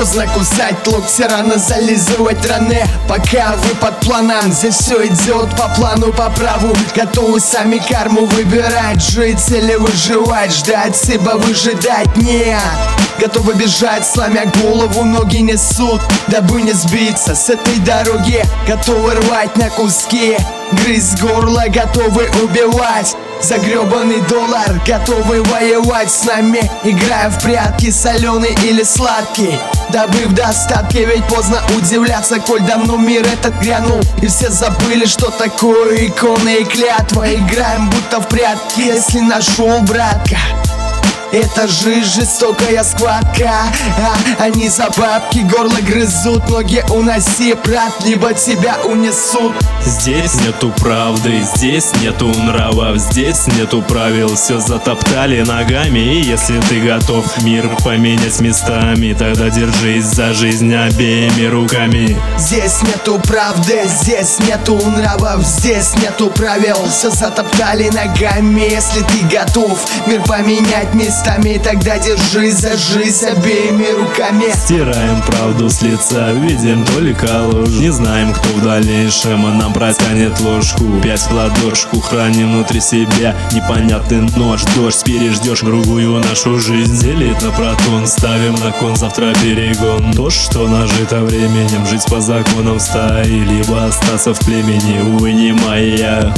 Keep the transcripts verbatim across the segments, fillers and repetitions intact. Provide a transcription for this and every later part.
поздно кусать локти, рано зализывать раны. Пока вы под планом, здесь все идет по плану, по праву. Готовы сами карму выбирать, жить или выживать, ждать, ибо выжидать нет. Готовы бежать, сломя голову, ноги несут, дабы не сбиться с этой дороги. Готовы рвать на куски, грызть горло, готовы убивать за гребаный доллар, готовы воевать с нами, играя в прятки, соленый или сладкий, дабы в достатке. Ведь поздно удивляться, коль давно мир этот грянул, и все забыли, что такое иконы и клятва. Играем будто в прятки, если нашел братка. Это жизнь, жестокая схватка, а они за бабки горло грызут. Ноги уноси, брат, либо тебя унесут. Здесь нету правды, здесь нету нравов, здесь нету правил. Все затоптали ногами, и если ты готов мир поменять местами, тогда держись за жизнь обеими руками. Здесь нету правды, здесь нету нравов, здесь нету правил. Все затоптали ногами, если ты готов мир поменять местами, тогда держись за жизнь обеими руками. Стираем правду с лица, видим только ложь. Не знаем, кто в дальнейшем нам протянет ложку. Пять в ладошку, храним внутри себя непонятный нож. Дождь, переждешь другую нашу жизнь. Делит на протон, ставим на кон, завтра перегон. То, что нажито временем, жить по законам стаи, либо остаться в племени, увы, не моя.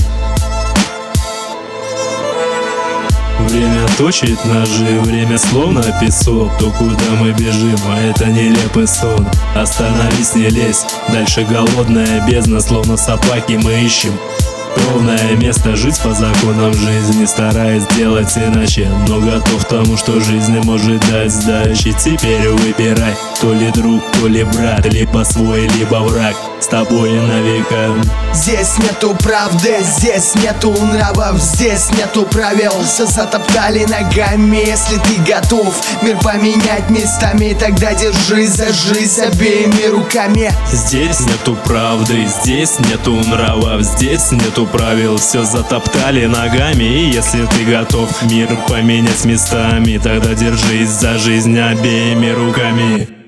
Время точит ножи, время словно песок. То, куда мы бежим, а это нелепый сон. Остановись, не лезь, дальше голодная бездна. Словно собаки мы ищем ровное место, жить по законам жизни, стараясь сделать иначе, но готов к тому, что жизнь может дать сдачи. Теперь выбирай, то ли друг, то ли брат, либо свой, либо враг, с тобой на века. Здесь нету правды, здесь нету нравов, здесь нету правил. Все затоптали ногами, если ты готов мир поменять местами, тогда держись за жизнь обеими руками. Здесь нету правды, здесь нету нравов, здесь нету правил. Все затоптали ногами, и если ты готов мир поменять местами, тогда держись за жизнь обеими руками.